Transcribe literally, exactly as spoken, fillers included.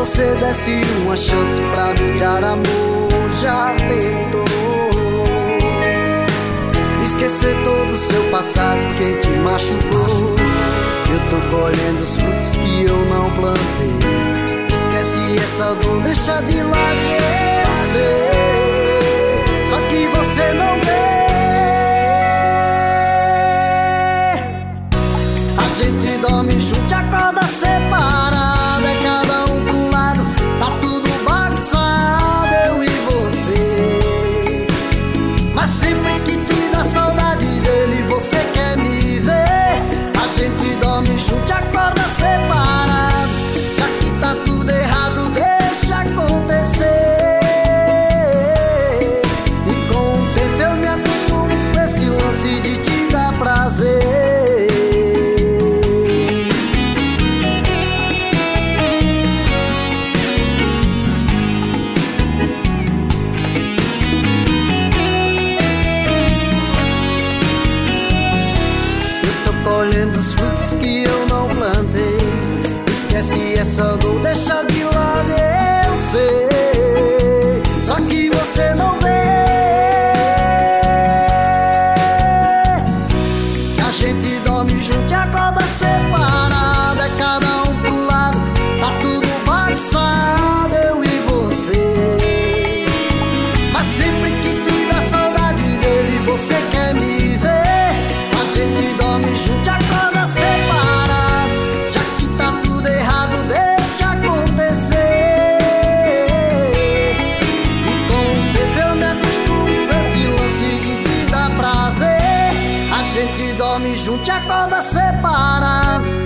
você desse uma chance pra virar amor, já tentou esquecer todo o seu passado que te machucou. Eu tô colhendo os frutos que eu não plantei. Esquece essa dor, deixa de lado, eu sei, só que você não vê. A gente dorme junto e acorda separado, é cada um pro um lado, tá tudo bagunçado, eu e você. Mas sempre que te dá saudade dele, você quer me ver. A gente dorme junto e acorda separado, já que tá tudo errado, deixa acontecer. E com o tempo eu me acostumo com esse lance de te dar prazer. Colhendo os frutos que eu não plantei. Esquece essa dor, deixa de lado, eu sei, só que você não vê. Que a gente dorme junto e acorda separado, é cada um pro lado, tá tudo bagunçado, eu e você. Mas sempre que te dá saudade dele, você quer me ver. A gente dorme junto e acorda separado, já que tá tudo errado, deixa acontecer. E com o tempo eu me acostumo com esse lance de te dar prazer. A gente dorme junto e acorda separado,